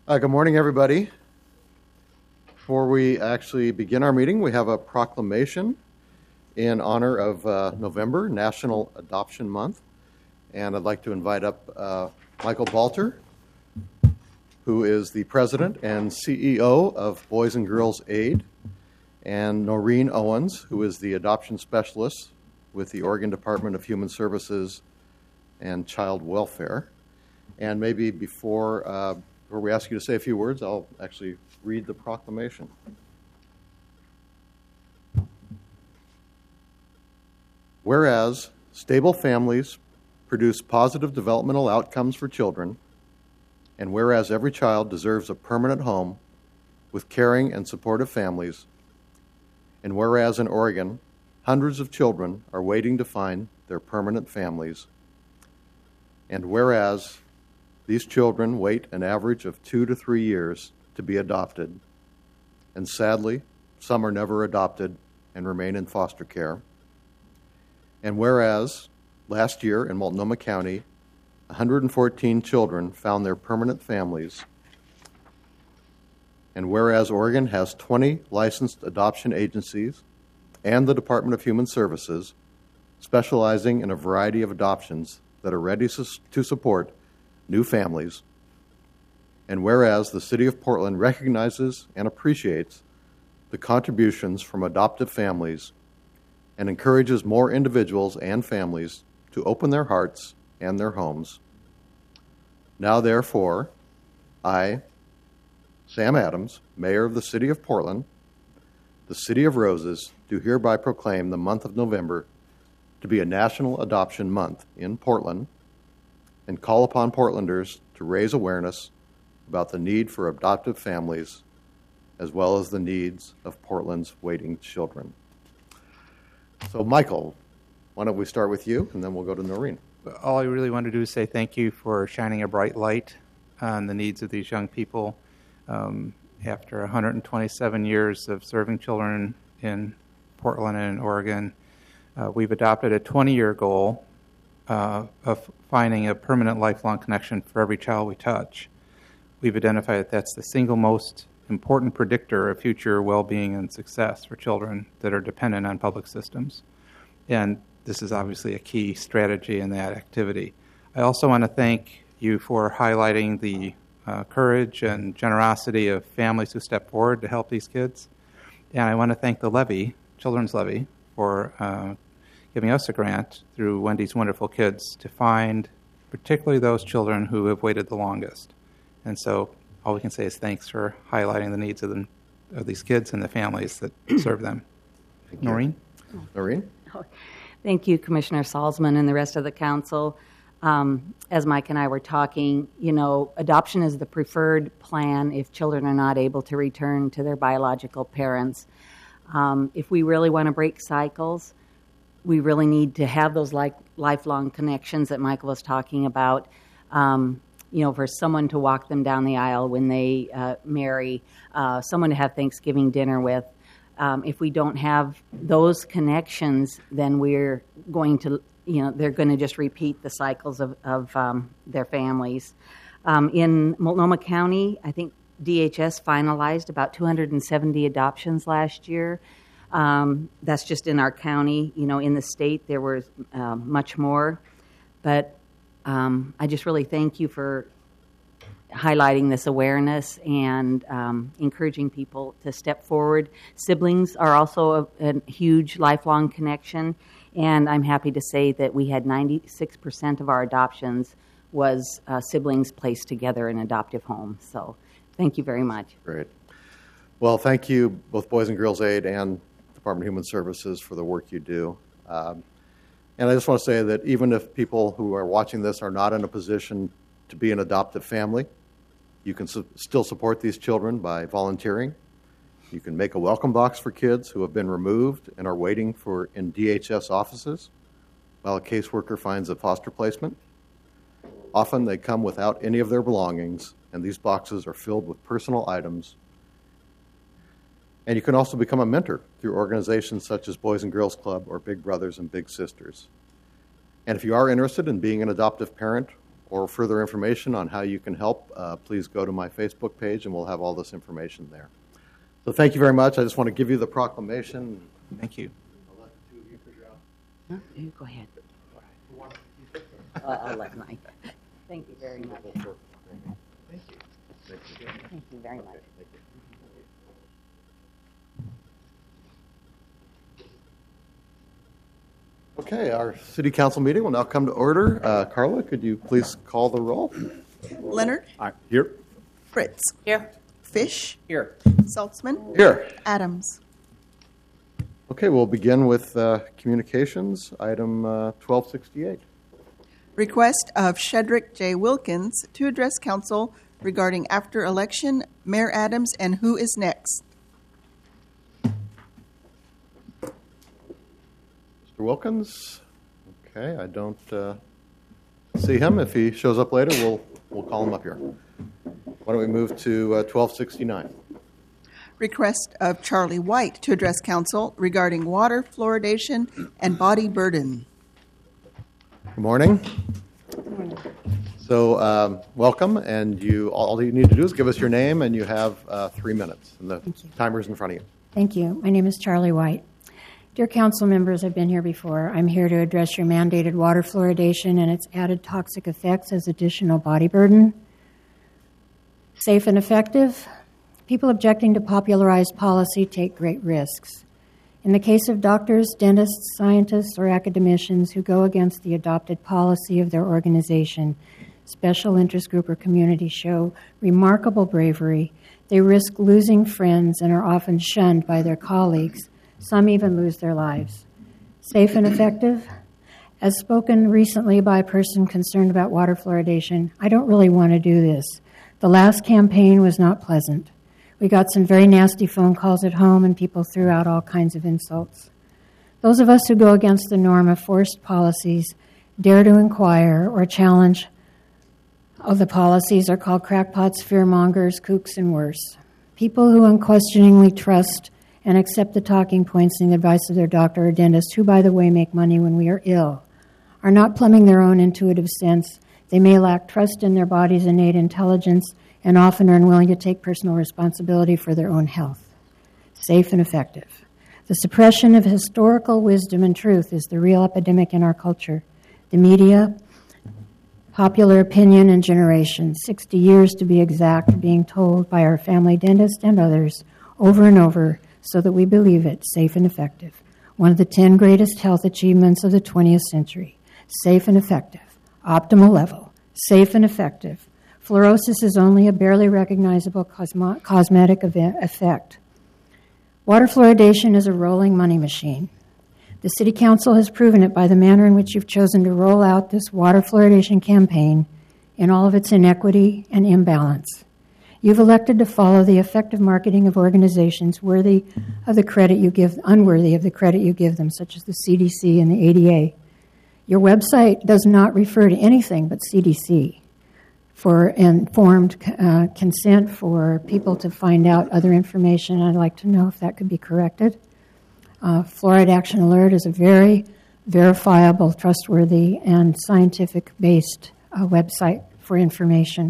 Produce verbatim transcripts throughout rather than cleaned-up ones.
Uh, good morning, everybody. Before we actually begin our meeting, we have a proclamation in honor of uh, November, National Adoption Month. And I'd like to invite up uh, Michael Balter, who is the president and C E O of Boys and Girls Aid, and Noreen Owens, who is the adoption specialist with the Oregon Department of Human Services and Child Welfare. And maybe before, uh, before we ask you to say a few words, I'll actually read the proclamation. Whereas stable families produce positive developmental outcomes for children, and whereas every child deserves a permanent home with caring and supportive families, and whereas in Oregon, hundreds of children are waiting to find their permanent families, and whereas these children wait an average of two to three years to be adopted, and sadly, some are never adopted and remain in foster care, and whereas last year in Multnomah County, one hundred fourteen children found their permanent families, and whereas Oregon has twenty licensed adoption agencies and the Department of Human Services specializing in a variety of adoptions that are ready to support new families, and whereas the City of Portland recognizes and appreciates the contributions from adoptive families and encourages more individuals and families to open their hearts and their homes. Now, therefore, I, Sam Adams, Mayor of the City of Portland, the City of Roses, do hereby proclaim the month of November to be a National Adoption Month in Portland and call upon Portlanders to raise awareness about the need for adoptive families as well as the needs of Portland's waiting children. So, Michael, why don't we start with you, and then we'll go to Noreen. All I really want to do is say thank you for shining a bright light on the needs of these young people. Um, after one hundred twenty-seven years of serving children in Portland and in Oregon, uh, we've adopted a twenty-year goal uh, of finding a permanent lifelong connection for every child we touch. We've identified that that's the single most important predictor of future well-being and success for children that are dependent on public systems. And this is obviously a key strategy in that activity. I also want to thank you for highlighting the uh, courage and generosity of families who step forward to help these kids. And I want to thank the Levy, Children's Levy, for uh, giving us a grant through Wendy's Wonderful Kids to find particularly those children who have waited the longest. And so all we can say is thanks for highlighting the needs of, them, of these kids and the families that serve them. Noreen? Noreen? Thank you, Commissioner Salzman and the rest of the council. Um, as Mike and I were talking, you know, adoption is the preferred plan if children are not able to return to their biological parents. Um, if we really want to break cycles, we really need to have those like lifelong connections that Michael was talking about. Um, you know, for someone to walk them down the aisle when they uh, marry, uh, someone to have Thanksgiving dinner with. Um, if we don't have those connections, then we're going to, you know, they're going to just repeat the cycles of, of um, their families. Um, in Multnomah County, I think D H S finalized about two hundred seventy adoptions last year. Um, that's just in our county. You know, in the state, there was uh, much more. But um, I just really thank you for highlighting this awareness and um, encouraging people to step forward. Siblings are also a, a huge lifelong connection, and I'm happy to say that we had ninety-six percent of our adoptions was uh, siblings placed together in adoptive homes. So thank you very much. Great. Well, thank you, both Boys and Girls Aid and Department of Human Services, for the work you do. Um, and I just want to say that even if people who are watching this are not in a position to be an adoptive family, you can su- still support these children by volunteering. You can make a welcome box for kids who have been removed and are waiting for in D H S offices while a caseworker finds a foster placement. Often they come without any of their belongings, and these boxes are filled with personal items. And you can also become a mentor through organizations such as Boys and Girls Club or Big Brothers and Big Sisters. And if you are interested in being an adoptive parent or further information on how you can help, uh, please go to my Facebook page and we'll have all this information there. So thank you very much. I just want to give you the proclamation. Thank you. I'll let the two of you figure out. Huh? You go ahead. Uh, I'll let mine. Thank you very much. Thank you. Thank you very much. Okay, our city council meeting will now come to order. Uh, Carla, could you please call the roll? Leonard. Here. Fritz. Here. Fish. Here. Saltzman. Here. Adams. Okay, we'll begin with uh, communications, item uh, twelve sixty-eight. Request of Shedrick J. Wilkins to address council regarding after election, Mayor Adams, and who is next. Mister Wilkins? Okay, I don't uh, see him. If he shows up later, we'll we'll call him up here. Why don't we move to uh, twelve sixty-nine? Request of Charlie White to address council regarding water fluoridation and body burden. Good morning. So, um, welcome, and you all you need to do is give us your name, and you have uh, three minutes, and the timer's in front of you. Thank you. My name is Charlie White. Dear council members, I've been here before. I'm here to address your mandated water fluoridation and its added toxic effects as additional body burden. Safe and effective? People objecting to popularized policy take great risks. In the case of doctors, dentists, scientists, or academicians who go against the adopted policy of their organization, special interest group, or community show remarkable bravery. They risk losing friends and are often shunned by their colleagues. Some even lose their lives. Safe and effective? As spoken recently by a person concerned about water fluoridation, I don't really want to do this. The last campaign was not pleasant. We got some very nasty phone calls at home, and people threw out all kinds of insults. Those of us who go against the norm of forced policies, dare to inquire or challenge of the policies are called crackpots, fearmongers, kooks, and worse. People who unquestioningly trust and accept the talking points and the advice of their doctor or dentist, who, by the way, make money when we are ill, are not plumbing their own intuitive sense. They may lack trust in their body's innate intelligence and often are unwilling to take personal responsibility for their own health. Safe and effective. The suppression of historical wisdom and truth is the real epidemic in our culture. The media, popular opinion, and generations, sixty years to be exact, being told by our family dentist and others over and over so that we believe it, safe and effective. One of the ten greatest health achievements of the twentieth century. Safe and effective. Optimal level. Safe and effective. Fluorosis is only a barely recognizable cosmo- cosmetic event effect. Water fluoridation is a rolling money machine. The City Council has proven it by the manner in which you've chosen to roll out this water fluoridation campaign in all of its inequity and imbalance. You've elected to follow the effective marketing of organizations worthy of the credit you give, unworthy of the credit you give them, such as the C D C and the A D A. Your website does not refer to anything but C D C. For informed uh, consent for people to find out other information. I'd like to know if that could be corrected. Uh, Fluoride Action Alert is a very verifiable, trustworthy, and scientific-based uh, website for information.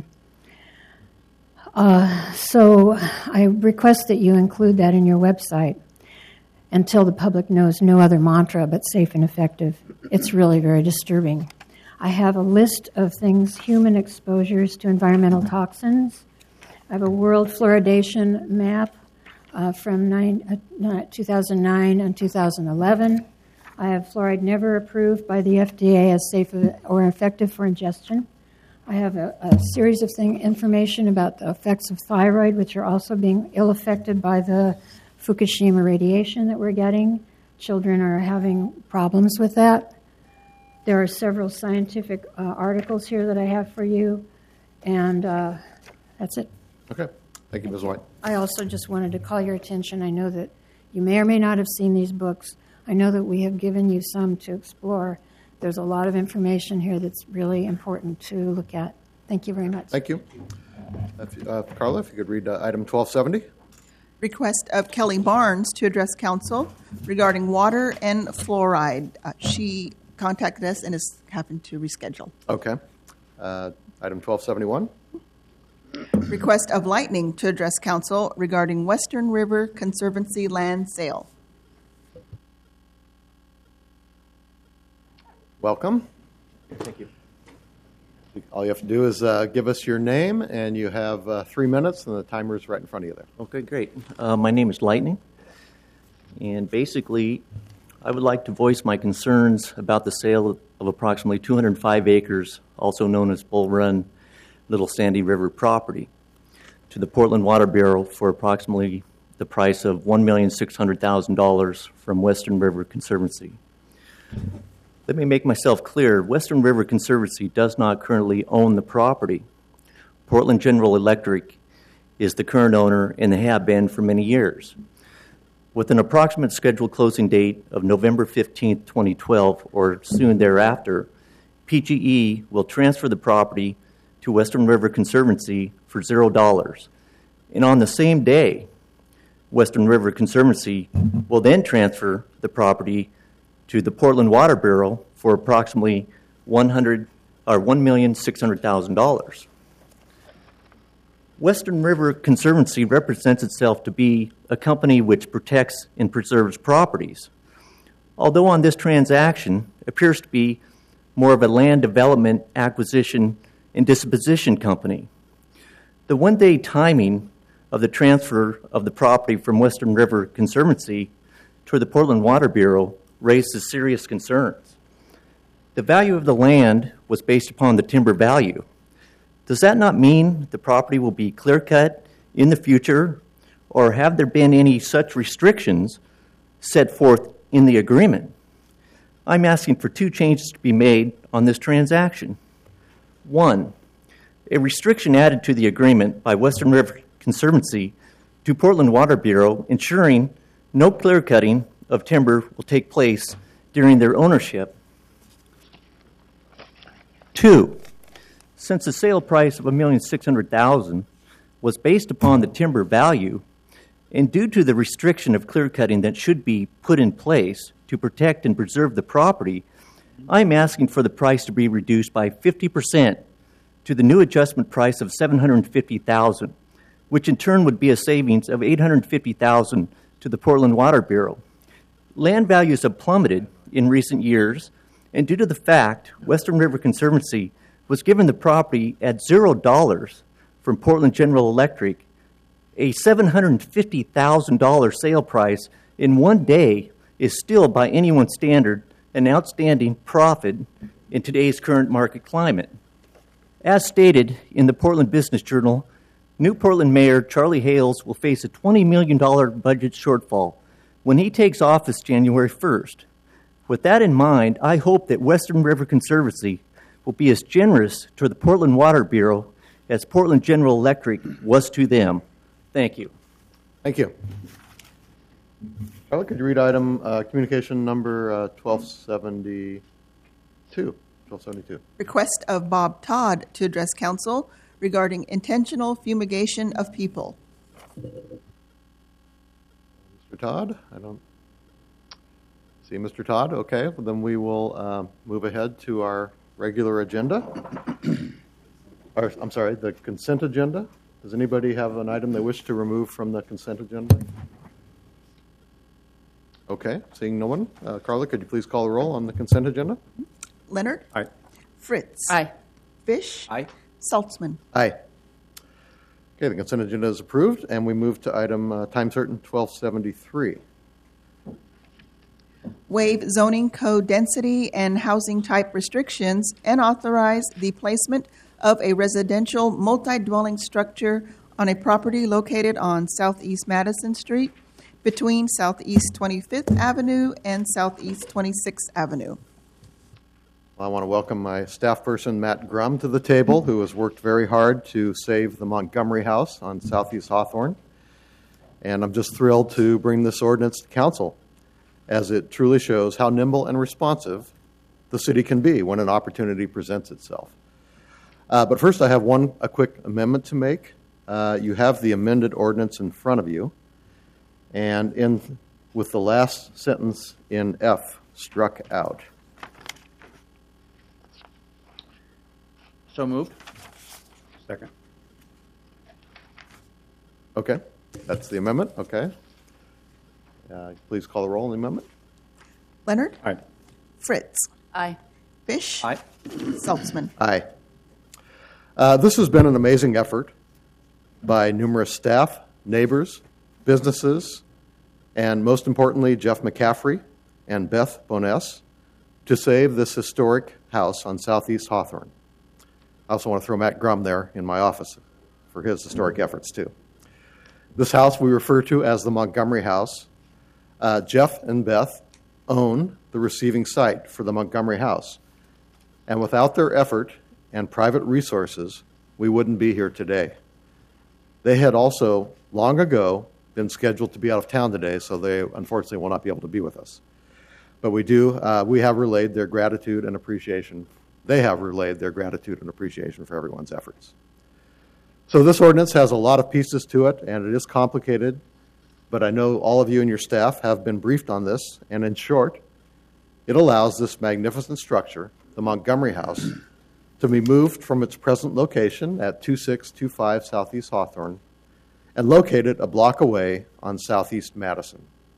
Uh, so I request that you include that in your website until the public knows no other mantra but safe and effective. It's really very disturbing. I have a list of things, human exposures to environmental toxins. I have a world fluoridation map uh, from nine, uh, two thousand nine and two thousand eleven. I have fluoride never approved by the F D A as safe or effective for ingestion. I have a, a series of thing, information about the effects of thyroid, which are also being ill-affected by the Fukushima radiation that we're getting. Children are having problems with that. There are several scientific uh, articles here that I have for you, and uh, that's it. Okay. Thank you, Miz White. I also just wanted to call your attention. I know that you may or may not have seen these books. I know that we have given you some to explore. There's a lot of information here that's really important to look at. Thank you very much. Thank you. If, uh, Carla, if you could read uh, item twelve seventy. Request of Kelly Barnes to address council regarding water and fluoride. Uh, she contacted us and is having to reschedule. Okay. Uh, Item twelve seventy-one. Request of Lightning to address council regarding Western River Conservancy land sale. Welcome. Thank you. All you have to do is uh, give us your name, and you have uh, three minutes, and the timer is right in front of you there. Okay, great. Uh, my name is Lightning, and basically, I would like to voice my concerns about the sale of, of approximately two hundred five acres, also known as Bull Run, Little Sandy River property, to the Portland Water Bureau for approximately the price of one million six hundred thousand dollars from Western River Conservancy. Let me make myself clear. Western River Conservancy does not currently own the property. Portland General Electric is the current owner, and they have been for many years. With an approximate scheduled closing date of November fifteenth, twenty twelve, or soon thereafter, P G E will transfer the property to Western River Conservancy for zero dollars. And on the same day, Western River Conservancy will then transfer the property to the Portland Water Bureau for approximately one hundred or one million six hundred thousand dollars. Western River Conservancy represents itself to be a company which protects and preserves properties, although on this transaction appears to be more of a land development, acquisition, and disposition company. The one-day timing of the transfer of the property from Western River Conservancy to the Portland Water Bureau raises serious concerns. The value of the land was based upon the timber value. Does that not mean the property will be clear-cut in the future, or have there been any such restrictions set forth in the agreement? I'm asking for two changes to be made on this transaction. One, a restriction added to the agreement by Western River Conservancy to Portland Water Bureau ensuring no clear-cutting of timber will take place during their ownership. Two, since the sale price of one million six hundred thousand dollars was based upon the timber value, and due to the restriction of clear-cutting that should be put in place to protect and preserve the property, I'm asking for the price to be reduced by fifty percent to the new adjustment price of seven hundred fifty thousand dollars, which in turn would be a savings of eight hundred fifty thousand dollars to the Portland Water Bureau. Land values have plummeted in recent years, and due to the fact Western River Conservancy was given the property at zero dollars from Portland General Electric, a seven hundred fifty thousand dollars sale price in one day is still, by anyone's standard, an outstanding profit in today's current market climate. As stated in the Portland Business Journal, new Portland Mayor Charlie Hales will face a twenty million dollars budget shortfall when he takes office January first. With that in mind, I hope that Western River Conservancy will be as generous to the Portland Water Bureau as Portland General Electric was to them. Thank you. Thank you. Charlotte, could you read item uh, communication number uh, twelve seventy-two? twelve seventy-two. Request of Bob Todd to address council regarding intentional fumigation of people. Mister Todd? I don't see Mister Todd. Okay, well, then we will uh, move ahead to our regular agenda. Or, I'm sorry, the consent agenda. Does anybody have an item they wish to remove from the consent agenda? Okay, seeing no one. Uh, Carla, could you please call the roll on the consent agenda? Leonard? Aye. Fritz? Aye. Fish? Aye. Saltzman? Aye. Okay, the consent agenda is approved, and we move to item uh, time certain twelve seventy-three. Waive zoning code density and housing type restrictions and authorize the placement of a residential multi-dwelling structure on a property located on Southeast Madison Street between Southeast twenty-fifth Avenue and Southeast twenty-sixth Avenue. I want to welcome my staff person, Matt Grum, to the table, who has worked very hard to save the Montgomery House on Southeast Hawthorne. And I'm just thrilled to bring this ordinance to council, as it truly shows how nimble and responsive the city can be when an opportunity presents itself. Uh, but first, I have one a quick amendment to make. Uh, you have the amended ordinance in front of you, and in with the last sentence in F struck out. So moved. Second. Okay, that's the amendment. Okay. Uh, Please call the roll on the amendment. Leonard? Aye. Fritz? Aye. Fish? Aye. Saltzman? Aye. Uh, This has been an amazing effort by numerous staff, neighbors, businesses, and most importantly, Jeff McCaffrey and Beth Boness to save this historic house on Southeast Hawthorne. I also want to throw Matt Grum there in my office for his historic efforts, too. This house we refer to as the Montgomery House. Uh, Jeff and Beth own the receiving site for the Montgomery House. And without their effort and private resources, we wouldn't be here today. They had also, long ago, been scheduled to be out of town today, so they unfortunately will not be able to be with us. But we do, uh, we have relayed their gratitude and appreciation. They have relayed their gratitude and appreciation for everyone's efforts. So this ordinance has a lot of pieces to it, and it is complicated, but I know all of you and your staff have been briefed on this, and in short, it allows this magnificent structure, the Montgomery House, to be moved from its present location at two six two five Southeast Hawthorne and located a block away on Southeast Madison.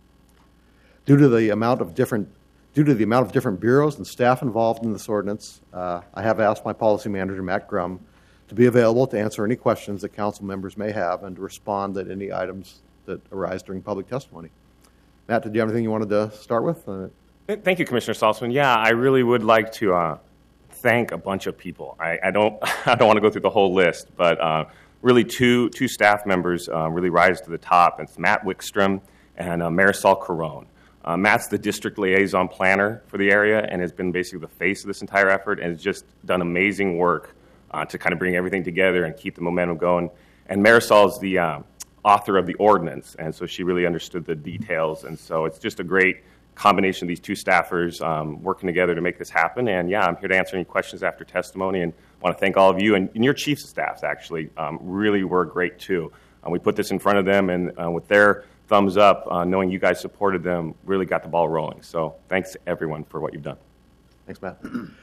Due to the amount of different due to the amount of different bureaus and staff involved in this ordinance, uh, I have asked my policy manager, Matt Grum, to be available to answer any questions that council members may have and to respond at any items that arise during public testimony. Matt, did you have anything you wanted to start with? Uh, Thank you, Commissioner Saltzman. Yeah, I really would like to uh, thank a bunch of people. I, I don't I don't want to go through the whole list, but uh, really two two staff members uh, really rise to the top. It's Matt Wickstrom and uh, Marisol Carone. Uh, Matt's the district liaison planner for the area and has been basically the face of this entire effort and has just done amazing work uh, to kind of bring everything together and keep the momentum going. And Marisol is the uh, author of the ordinance, and so she really understood the details. And so it's just a great combination of these two staffers um, working together to make this happen. And yeah, I'm here to answer any questions after testimony, and want to thank all of you and, and your chiefs of staffs actually um, really were great too. Uh, we put this in front of them, and uh, with their thumbs up, uh, knowing you guys supported them, really got the ball rolling. So thanks to everyone for what you've done. Thanks, Matt.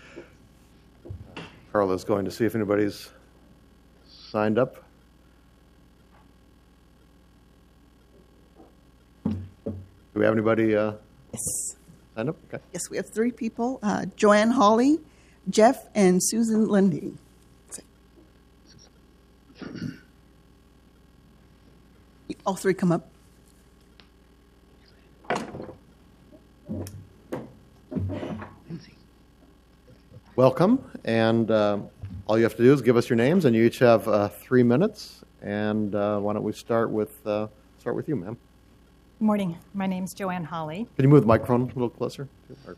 Carla's going to see if anybody's signed up. Do we have anybody uh, Yes. signed up? Okay. Yes, we have three people, uh, Joanne Hawley, Jeff, and Susan Lindy. All three come up. Welcome, and uh, all you have to do is give us your names, and you each have uh, three minutes. And uh, why don't we start with uh, start with you, ma'am? Good morning. My name's Joanne Hawley. Can you move the microphone a little closer? Or-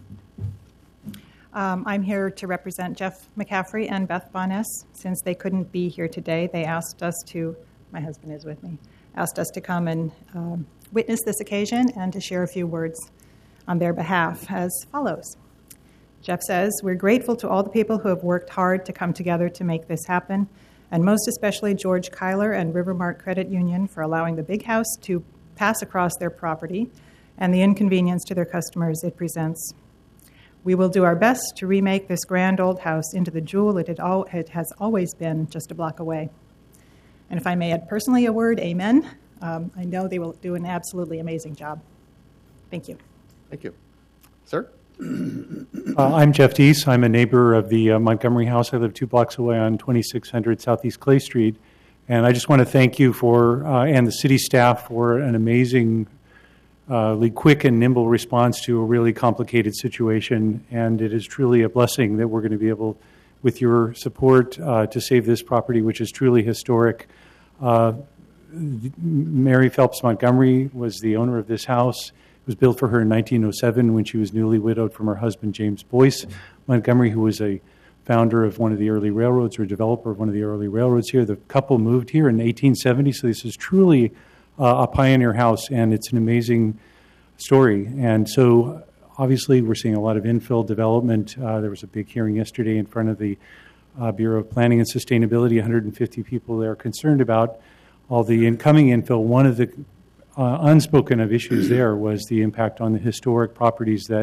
Um, I'm here to represent Jeff McCaffrey and Beth Boness. Since they couldn't be here today, they asked us to, my husband is with me, asked us to come and um, witness this occasion and to share a few words on their behalf as follows. Jeff says, we're grateful to all the people who have worked hard to come together to make this happen, and most especially George Kyler and Rivermark Credit Union for allowing the big house to pass across their property and the inconvenience to their customers it presents. We will do our best to remake this grand old house into the jewel it, had al- it has always been just a block away. And if I may add personally a word, amen. Um, I know they will do an absolutely amazing job. Thank you. Thank you. Sir? Uh, I'm Jeff Deese. I'm a neighbor of the uh, Montgomery House. I live two blocks away on twenty-six hundred Southeast Clay Street. And I just want to thank you for, uh, and the city staff for an amazing Uh, quick and nimble response to a really complicated situation, and it is truly a blessing that we're going to be able, with your support, uh, to save this property, which is truly historic. Uh, Mary Phelps Montgomery was the owner of this house. It was built for her in nineteen oh seven when she was newly widowed from her husband, James Boyce Montgomery, who was a founder of one of the early railroads, or developer of one of the early railroads here. The couple moved here in eighteen seventy, so this is truly Uh, a pioneer house, and it's an amazing story. And so, obviously, we're seeing a lot of infill development. Uh, there was a big hearing yesterday in front of the uh, Bureau of Planning and Sustainability. one hundred fifty people there concerned about all the incoming infill. One of the uh, unspoken of issues there was the impact on the historic properties that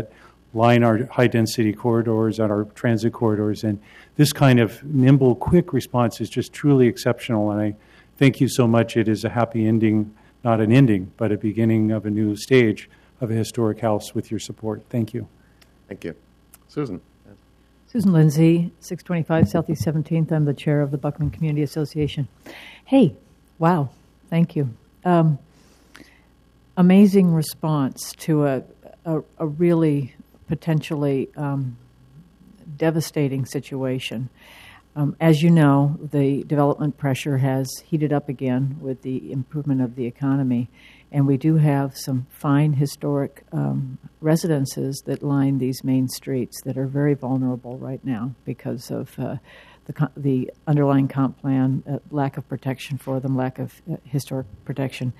line our high-density corridors and our transit corridors. And this kind of nimble, quick response is just truly exceptional. And I thank you so much. It is a happy ending, not an ending, but a beginning of a new stage of a historic house with your support. Thank you. Thank you. Susan. Susan Lindsay, six twenty-five Southeast seventeenth. I'm the chair of the Buckman Community Association. Hey, wow, thank you. Um, amazing response to a, a, a really potentially um, devastating situation. Um, as you know, the development pressure has heated up again with the improvement of the economy, and we do have some fine historic um, residences that line these main streets that are very vulnerable right now because of uh, the, the underlying comp plan, uh, lack of protection for them, lack of uh, historic protection.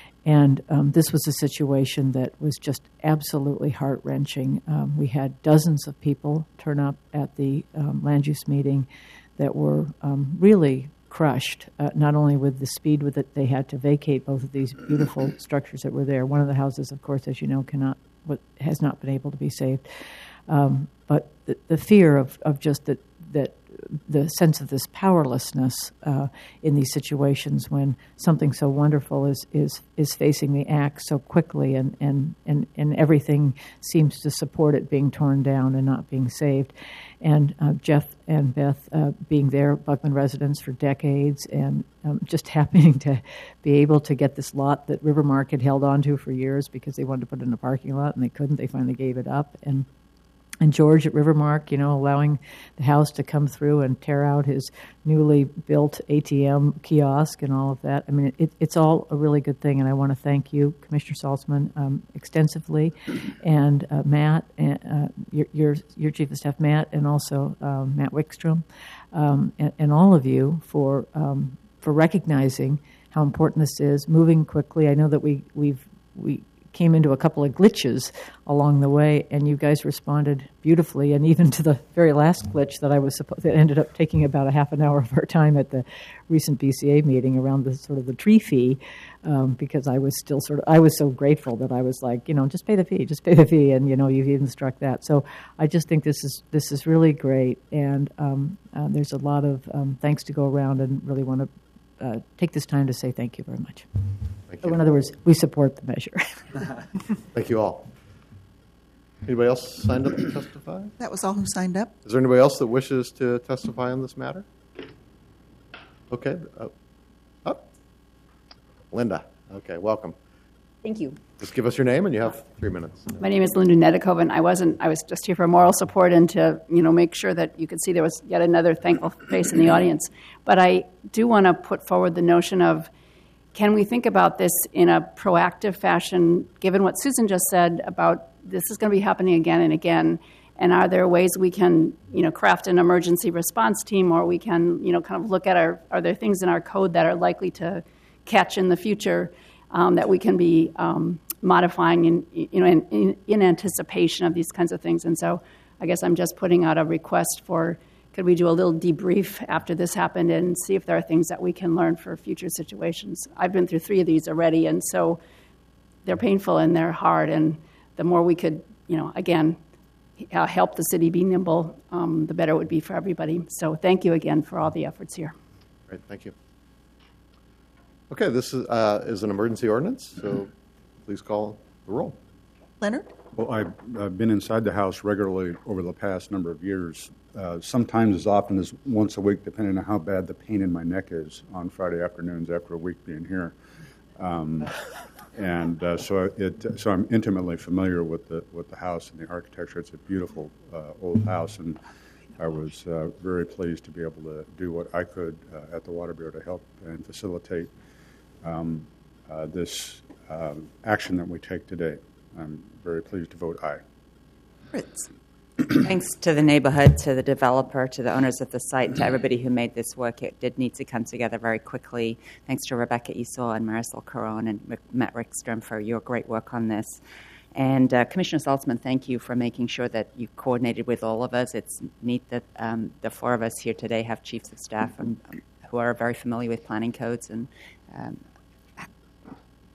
And um, this was a situation that was just absolutely heart-wrenching. Um, we had dozens of people turn up at the um, land use meeting that were um, really crushed, uh, not only with the speed with it they had to vacate both of these beautiful structures that were there. One of the houses, of course, as you know, cannot has not been able to be saved. Um, but the, the fear of, of just that that the sense of this powerlessness uh, in these situations when something so wonderful is is is facing the axe so quickly, and, and, and, and everything seems to support it being torn down and not being saved. And uh, Jeff and Beth uh, being there, Buckman residents for decades, and um, just happening to be able to get this lot that Rivermark had held on to for years because they wanted to put it in a parking lot and they couldn't. They finally gave it up. And And George at Rivermark, you know, allowing the house to come through and tear out his newly built A T M kiosk and all of that. I mean, it, it's all a really good thing, and I want to thank you, Commissioner Saltzman, um, extensively, and uh, Matt, and, uh, your, your your Chief of Staff, Matt, and also um, Matt Wickstrom, um, and, and all of you for um, for recognizing how important this is, moving quickly. I know that we we've we. came into a couple of glitches along the way, and you guys responded beautifully, and even to the very last glitch that I was supposed that ended up taking about a half an hour of our time at the recent B C A meeting around the sort of the tree fee, um, because I was still sort of I was so grateful that I was like, you know, just pay the fee, just pay the fee, and you know, you've even struck that. So I just think this is this is really great, and um, uh, there's a lot of um, thanks to go around, and really want to uh, take this time to say thank you very much. Thank So you. in other words, we support the measure. Thank you all. Anybody else signed up to testify? That was all who signed up. Is there anybody else that wishes to testify on this matter? Okay. Uh, oh. Linda. Okay, welcome. Thank you. Just give us your name, and you have three minutes. My name is Linda Nedikoven. I wasn't. I was just here for moral support and to, you know, make sure that you could see there was yet another thankful face in the audience. But I do want to put forward the notion of, can we think about this in a proactive fashion, given what Susan just said about this is going to be happening again and again, and are there ways we can, you know, craft an emergency response team, or we can, you know, kind of look at our, are there things in our code that are likely to catch in the future um, that we can be um, modifying in, you know, in, in, in anticipation of these kinds of things. And so I guess I'm just putting out a request for, could we do a little debrief after this happened and see if there are things that we can learn for future situations? I've been through three of these already, and so they're painful and they're hard. And the more we could, you know, again, uh, help the city be nimble, um, the better it would be for everybody. So thank you again for all the efforts here. Great, thank you. Okay, this is, uh, is an emergency ordinance, so please call the roll. Leonard? Well, I've uh, been inside the house regularly over the past number of years, uh, sometimes as often as once a week, depending on how bad the pain in my neck is on Friday afternoons after a week being here. Um, and uh, so it, so I'm intimately familiar with the with the house and the architecture. It's a beautiful uh, old house, and I was uh, very pleased to be able to do what I could uh, at the Water Bureau to help and facilitate um, uh, this uh, action that we take today. I'm very pleased to vote aye. Fritz? Thanks to the neighborhood, to the developer, to the owners of the site, and to everybody who made this work. It did need to come together very quickly. Thanks to Rebecca Esau and Marisol Caron and Rick, Matt Rickstrom for your great work on this. And uh, Commissioner Saltzman, thank you for making sure that you coordinated with all of us. It's neat that um, the four of us here today have chiefs of staff and, um, who are very familiar with planning codes and um,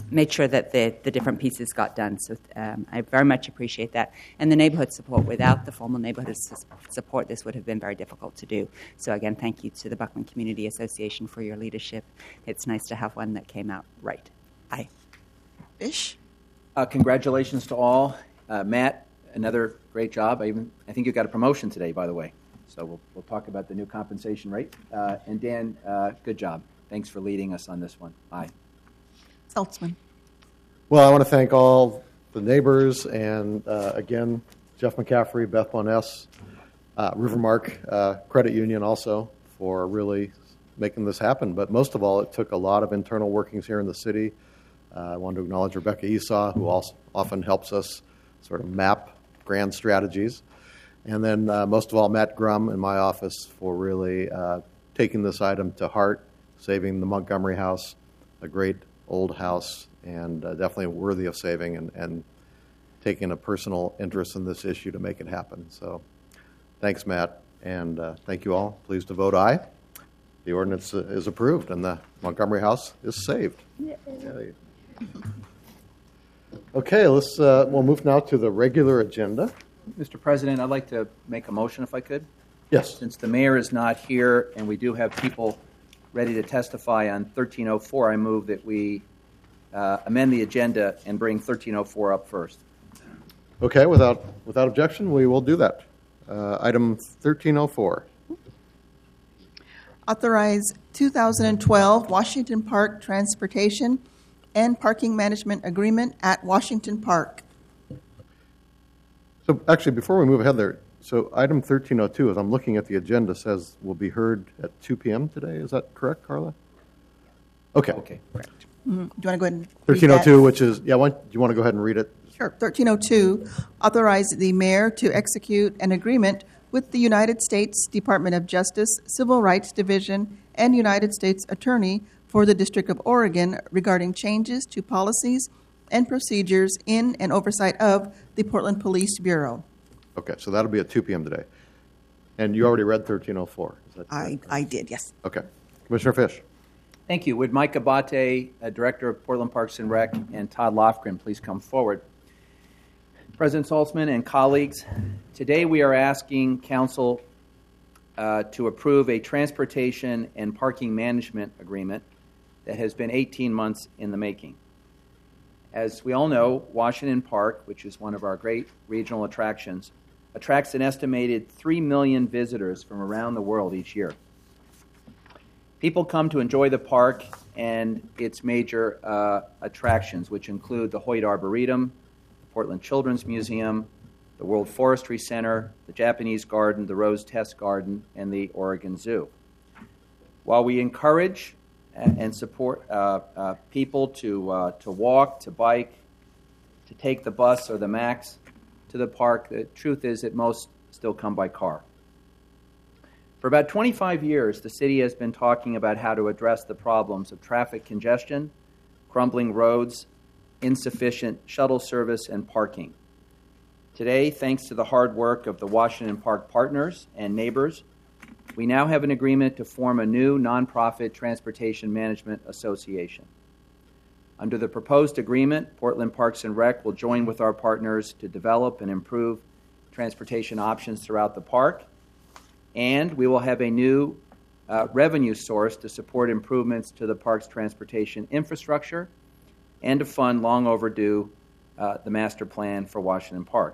made sure that the, the different pieces got done. So um, I very much appreciate that. And the neighborhood support, without the formal neighborhood support, this would have been very difficult to do. So again, thank you to the Buckland Community Association for your leadership. It's nice to have one that came out right. Aye. Fish? Uh, congratulations to all. Uh, Matt, another great job. I, even, I think you got a promotion today, by the way. So we'll, we'll talk about the new compensation rate. Uh, and Dan, uh, good job. Thanks for leading us on this one. Aye. Saltzman. Well, I want to thank all the neighbors and, uh, again, Jeff McCaffrey, Beth Boness, uh, Rivermark uh, Credit Union also for really making this happen. But most of all, it took a lot of internal workings here in the city. Uh, I want to acknowledge Rebecca Esau, who also often helps us sort of map grand strategies. And then uh, most of all, Matt Grum in my office for really uh, taking this item to heart, saving the Montgomery House, a great old house, and uh, definitely worthy of saving, and, and taking a personal interest in this issue to make it happen. So thanks, Matt, and uh, thank you all. Please to vote aye. The ordinance uh, is approved, and the Montgomery House is saved. Yay. Okay, let's. Uh, we'll move now to the regular agenda. Mister President, I'd like to make a motion if I could. Yes. Since the mayor is not here and we do have people ready to testify on thirteen oh four, I move that we uh, amend the agenda and bring thirteen oh four up first. Okay, without without objection, we will do that. Uh, item thirteen oh four. Authorize two thousand twelve Washington Park Transportation and Parking Management Agreement at Washington Park. So actually, before we move ahead there, so item thirteen oh two, as I'm looking at the agenda, says will be heard at two p.m. today. Is that correct, Carla? Okay. Okay, correct. Mm-hmm. Do you want to go ahead and read thirteen oh two, that? which is, yeah, why, do you want to go ahead and read it? Sure. thirteen oh two, authorize the mayor to execute an agreement with the United States Department of Justice, Civil Rights Division, and United States Attorney for the District of Oregon regarding changes to policies and procedures in and oversight of the Portland Police Bureau. Okay, so that'll be at two p.m. today. And you already read thirteen oh four. Is that I, correct? I did, yes. Okay. Commissioner Fish. Thank you. Would Mike Abate, uh, Director of Portland Parks and Rec, and Todd Lofgren please come forward? President Saltzman and colleagues, today we are asking Council uh, to approve a transportation and parking management agreement that has been eighteen months in the making. As we all know, Washington Park, which is one of our great regional attractions, attracts an estimated three million visitors from around the world each year. People come to enjoy the park and its major uh, attractions, which include the Hoyt Arboretum, the Portland Children's Museum, the World Forestry Center, the Japanese Garden, the Rose Test Garden, and the Oregon Zoo. While we encourage and support uh, uh, people to uh, to walk, to bike, to take the bus or the MAX to the park, the truth is that most still come by car. For about twenty-five years, the city has been talking about how to address the problems of traffic congestion, crumbling roads, insufficient shuttle service, and parking. Today, thanks to the hard work of the Washington Park partners and neighbors, we now have an agreement to form a new nonprofit transportation management association. Under the proposed agreement, Portland Parks and Rec will join with our partners to develop and improve transportation options throughout the park, and we will have a new uh, revenue source to support improvements to the park's transportation infrastructure and to fund long overdue uh, the master plan for Washington Park.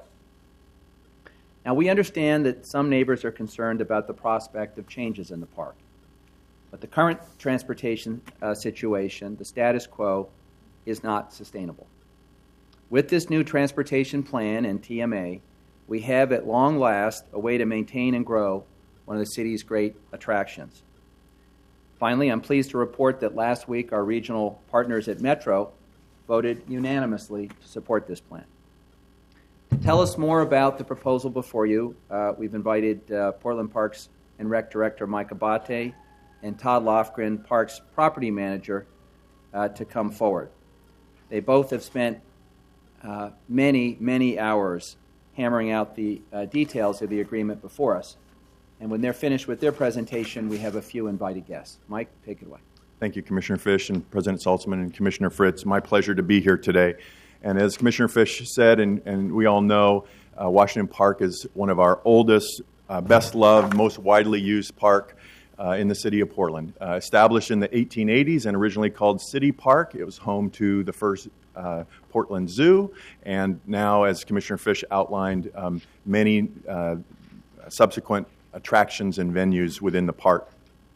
Now, we understand that some neighbors are concerned about the prospect of changes in the park. But the current transportation uh, situation, the status quo, is not sustainable. With this new transportation plan and T M A, we have at long last a way to maintain and grow one of the city's great attractions. Finally, I'm pleased to report that last week our regional partners at Metro voted unanimously to support this plan. To tell us more about the proposal before you, uh, we've invited uh, Portland Parks and Rec Director Mike Abate and Todd Lofgren, Parks Property Manager, uh, to come forward. They both have spent uh, many, many hours hammering out the uh, details of the agreement before us. And when they're finished with their presentation, we have a few invited guests. Mike, take it away. Thank you, Commissioner Fish and President Saltzman and Commissioner Fritz. My pleasure to be here today. And as Commissioner Fish said, and, and we all know, uh, Washington Park is one of our oldest, uh, best loved, most widely used park uh, in the city of Portland. Uh, established in the eighteen eighties and originally called City Park, it was home to the first uh, Portland Zoo, and now, as Commissioner Fish outlined, um, many uh, subsequent attractions and venues within the park.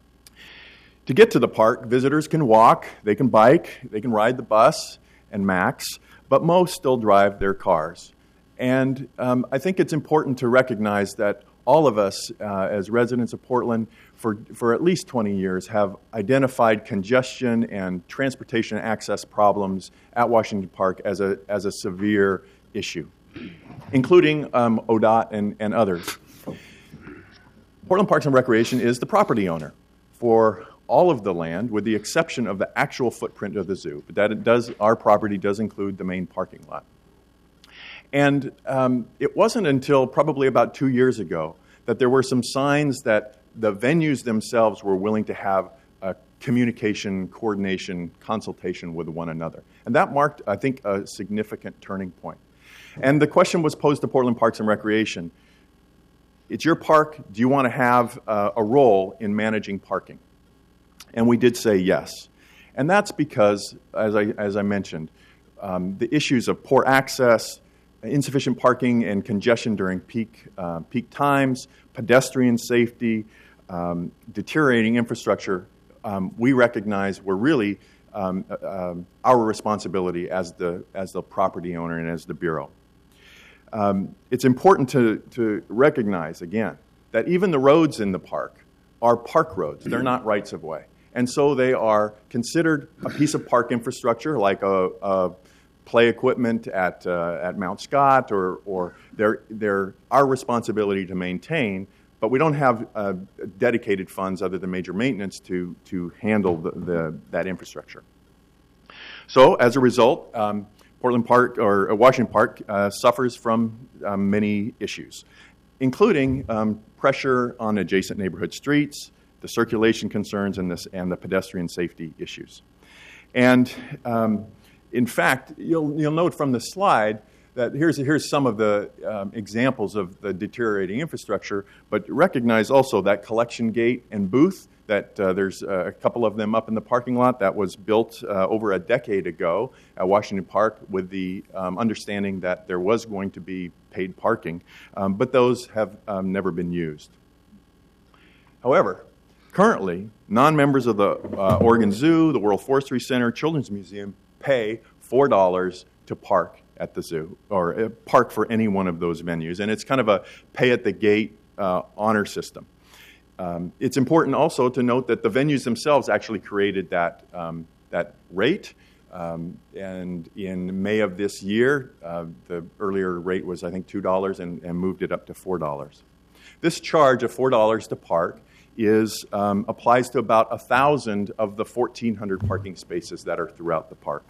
To get to the park, visitors can walk, they can bike, they can ride the bus and Max, but most still drive their cars. And um, I think it's important to recognize that all of us, uh, as residents of Portland, for, for at least twenty years, have identified congestion and transportation access problems at Washington Park as a, as a severe issue, including um, O D O T and, and others. Portland Parks and Recreation is the property owner for all of the land, with the exception of the actual footprint of the zoo. But that it does, our property does include the main parking lot. And um, it wasn't until probably about two years ago that there were some signs that the venues themselves were willing to have a communication, coordination, consultation with one another. And that marked, I think, a significant turning point. And the question was posed to Portland Parks and Recreation. It's your park. Do you want to have uh, a role in managing parking? And we did say yes. And that's because, as I, as I mentioned, um, the issues of poor access, insufficient parking and congestion during peak, uh, peak times, pedestrian safety, um, deteriorating infrastructure, um, we recognize were really um, uh, our responsibility as the, as the property owner and as the Bureau. Um, it's important to, to recognize, again, that even the roads in the park are park roads. They're not rights of way. And so they are considered a piece of park infrastructure, like a, a play equipment at, uh, at Mount Scott, or, or they're, they're our responsibility to maintain, but we don't have uh, dedicated funds other than major maintenance to, to handle the, the, that infrastructure. So as a result, um, Portland Park, or Washington Park, uh, suffers from um, many issues, including um, pressure on adjacent neighborhood streets, the circulation concerns, and, this, and the pedestrian safety issues. And um, in fact, you'll, you'll note from the slide that here's, here's some of the um, examples of the deteriorating infrastructure, but recognize also that collection gate and booth, that uh, there's uh, a couple of them up in the parking lot that was built uh, over a decade ago at Washington Park with the um, understanding that there was going to be paid parking, um, but those have um, never been used. However, currently, non-members of the uh, Oregon Zoo, the World Forestry Center, Children's Museum pay four dollars to park at the zoo, or uh, park for any one of those venues. And it's kind of a pay-at-the-gate uh, honor system. Um, it's important also to note that the venues themselves actually created that, um, that rate. Um, and in May of this year, uh, the earlier rate was, I think, two dollars and, and moved it up to four dollars. This charge of four dollars to park is um, applies to about one thousand of the fourteen hundred parking spaces that are throughout the park.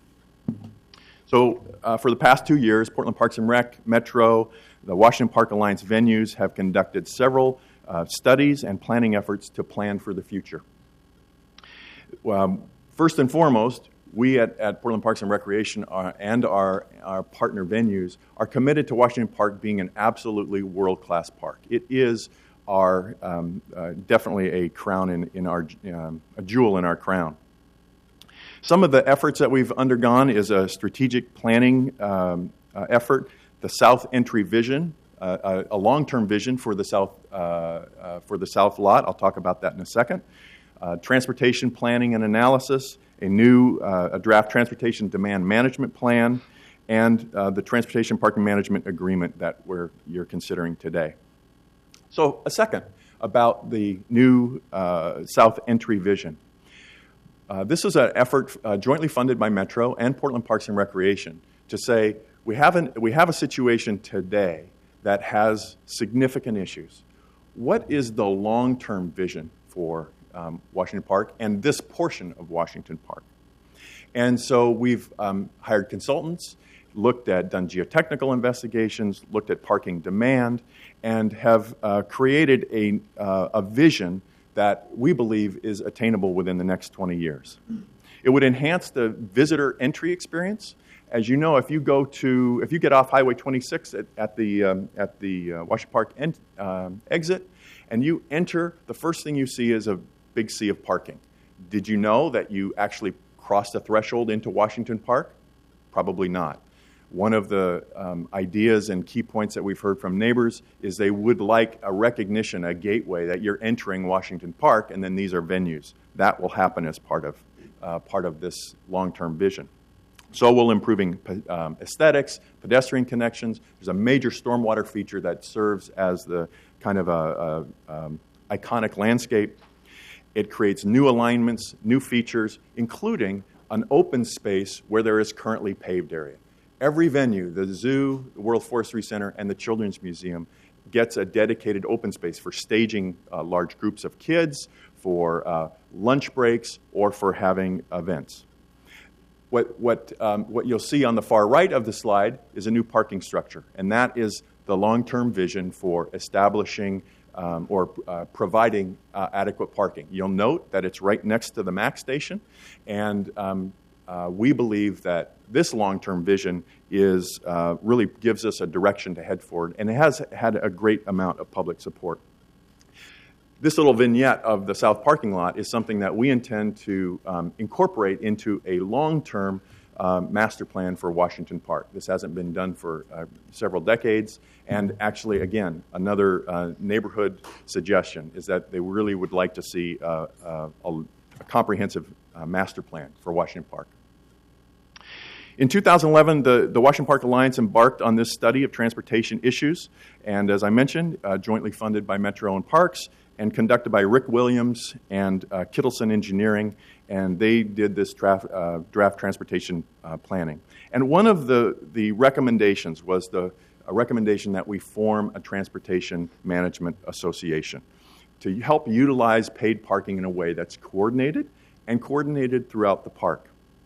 So uh, for the past two years, Portland Parks and Rec, Metro, the Washington Park Alliance venues have conducted several uh, studies and planning efforts to plan for the future. Um, first and foremost, we at, at Portland Parks and Recreation are, and our, our partner venues are committed to Washington Park being an absolutely world-class park. It is are um, uh, definitely a crown in, in our, um, a jewel in our crown. Some of the efforts that we've undergone is a strategic planning um, uh, effort, the South Entry Vision, uh, a, a long-term vision for the South uh, uh, for the South Lot. I'll talk about that in a second. Uh, transportation planning and analysis, a new uh, a draft transportation demand management plan, and uh, the transportation parking management agreement that we're you're considering today. So a second about the new uh, South Entry Vision. Uh, this is an effort uh, jointly funded by Metro and Portland Parks and Recreation to say we have, an, we have a situation today that has significant issues. What is the long-term vision for um, Washington Park and this portion of Washington Park? And so we've um, hired consultants, looked at, done geotechnical investigations, looked at parking demand, and have uh, created a, uh, a vision that we believe is attainable within the next twenty years. It would enhance the visitor entry experience. As you know, if you go to, if you get off Highway twenty-six at, at the um, at the uh, Washington Park en- um, exit, and you enter, the first thing you see is a big sea of parking. Did you know that you actually crossed the threshold into Washington Park? Probably not. One of the um, ideas and key points that we've heard from neighbors is they would like a recognition, a gateway, that you're entering Washington Park, and then these are venues. That will happen as part of uh, part of this long-term vision. So will improving um, aesthetics, pedestrian connections. There's a major stormwater feature that serves as the kind of a, a um, iconic landscape. It creates new alignments, new features, including an open space where there is currently paved area. Every venue, the zoo, the World Forestry Center, and the Children's Museum, gets a dedicated open space for staging uh, large groups of kids, for uh, lunch breaks, or for having events. What, what, um, what you'll see on the far right of the slide is a new parking structure, and that is the long-term vision for establishing um, or uh, providing uh, adequate parking. You'll note that it's right next to the MAC station, and um, uh, we believe that this long-term vision is uh, really gives us a direction to head forward, and it has had a great amount of public support. This little vignette of the south parking lot is something that we intend to um, incorporate into a long-term um, master plan for Washington Park. This hasn't been done for uh, several decades, and actually, again, another uh, neighborhood suggestion is that they really would like to see uh, uh, a, a comprehensive uh, master plan for Washington Park. In two thousand eleven, the, the Washington Park Alliance embarked on this study of transportation issues, and as I mentioned, uh, jointly funded by Metro and Parks, and conducted by Rick Williams and uh, Kittleson Engineering, and they did this draft, uh, draft transportation uh, planning. And one of the, the recommendations was the a recommendation that we form a transportation management association to help utilize paid parking in a way that's coordinated and coordinated throughout the park.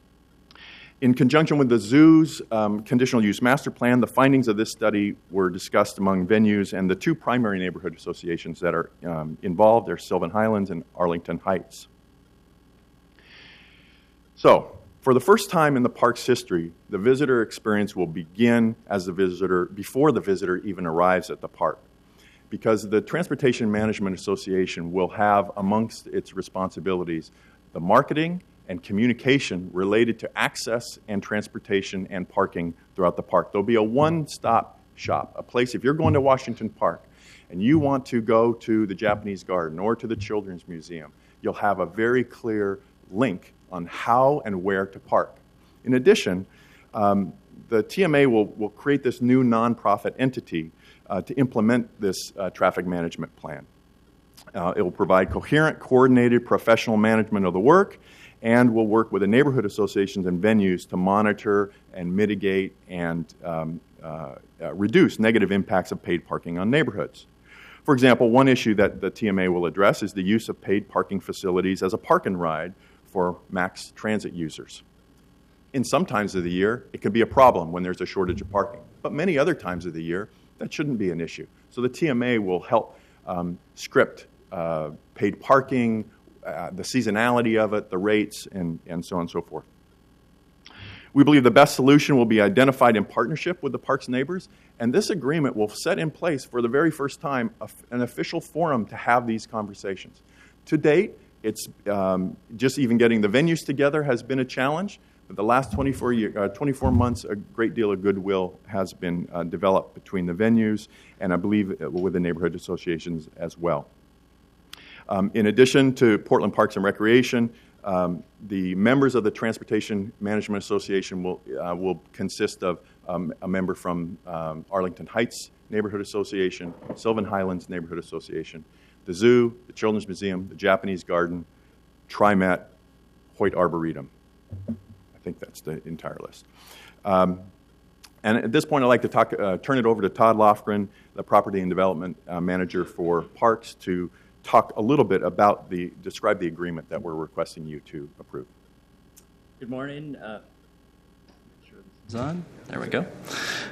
In conjunction with the zoo's um, conditional use master plan, the findings of this study were discussed among venues, and the two primary neighborhood associations that are um, involved are Sylvan Highlands and Arlington Heights. So, for the first time in the park's history, the visitor experience will begin as the visitor, before the visitor even arrives at the park, because the Transportation Management Association will have amongst its responsibilities the marketing and communication related to access and transportation and parking throughout the park. There'll be a one-stop shop, a place, if you're going to Washington Park and you want to go to the Japanese Garden or to the Children's Museum, you'll have a very clear link on how and where to park. In addition, um, the T M A will, will create this new nonprofit entity uh, to implement this uh, traffic management plan. Uh, it will provide coherent, coordinated professional management of the work, and will work with the neighborhood associations and venues to monitor and mitigate and um, uh, uh, reduce negative impacts of paid parking on neighborhoods. For example, one issue that the T M A will address is the use of paid parking facilities as a park and ride for max transit users. In some times of the year, it can be a problem when there's a shortage of parking, but many other times of the year, that shouldn't be an issue. So the T M A will help um, script uh, paid parking, Uh, the seasonality of it, the rates, and, and so on and so forth. We believe the best solution will be identified in partnership with the park's neighbors, and this agreement will set in place for the very first time a, an official forum to have these conversations. To date, it's um, just even getting the venues together has been a challenge, but the last twenty-four, year, uh, twenty-four months, a great deal of goodwill has been uh, developed between the venues, and I believe with the neighborhood associations as well. Um, in addition to Portland Parks and Recreation, um, the members of the Transportation Management Association will uh, will consist of um, a member from um, Arlington Heights Neighborhood Association, Sylvan Highlands Neighborhood Association, the Zoo, the Children's Museum, the Japanese Garden, TriMet, Hoyt Arboretum. I think that's the entire list. Um, and at this point, I'd like to talk, uh, turn it over to Todd Lofgren, the Property and Development uh, Manager for Parks, to talk a little bit about the, describe the agreement that we're requesting you to approve. Good morning. Uh, make sure this is on. There we go.